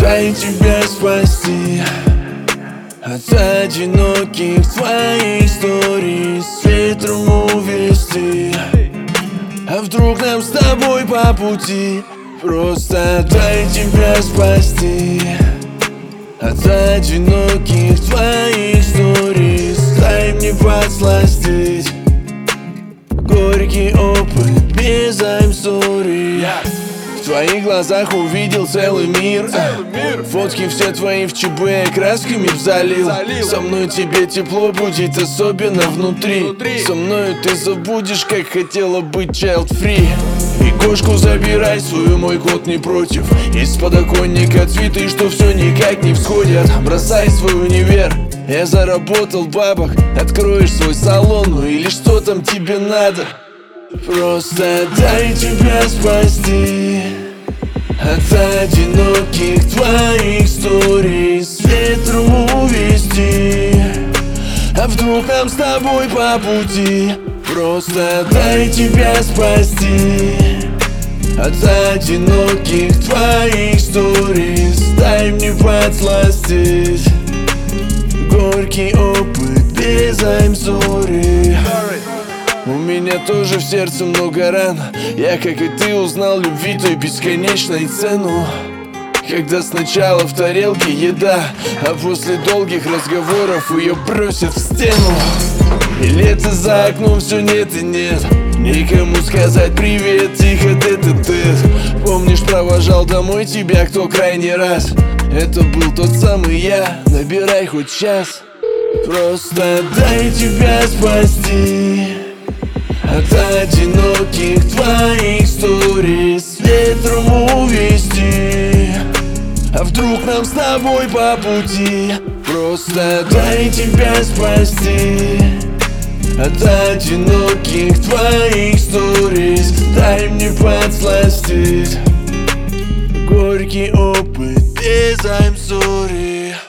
дай тебя спасти от одиноких твоих историй, с ветром увести. А вдруг нам с тобой по пути? Просто дай тебя спасти от одиноких твоих историй, дай мне подсластить горький опыт без I'm sorry. В твоих глазах увидел целый мир. Фотки все твои в ЧБ красками залил. Со мной тебе тепло будет, особенно внутри. Со мною ты забудешь, как хотела быть child free. И кошку забирай свою, мой кот не против. Из подоконника цветы, что все никак не всходят. Бросай свой универ, я заработал бабок. Откроешь свой салон, ну или что там тебе надо. Просто дай тебя спасти от одиноких твоих историй, с ветром увести. А вдруг нам с тобой по пути? Просто дай тебя спасти от одиноких твоих историй, дай мне подсластить горький опыт без I'm sorry. У меня тоже в сердце много ран. Я, как и ты, узнал любви той бесконечной цену. Когда сначала в тарелке еда, а после долгих разговоров ее бросят в стену. И лето за окном все нет и нет. Никому сказать привет, тихо тет-а-тет. Помнишь, провожал домой тебя кто крайний раз? Это был тот самый я, набирай хоть час. Просто дай тебя спасти от одиноких твоих историй, с ветром увести. А вдруг нам с тобой по пути? Просто дай тебя спасти от одиноких твоих историй, дай мне подсластить горький опыт без I'm sorry.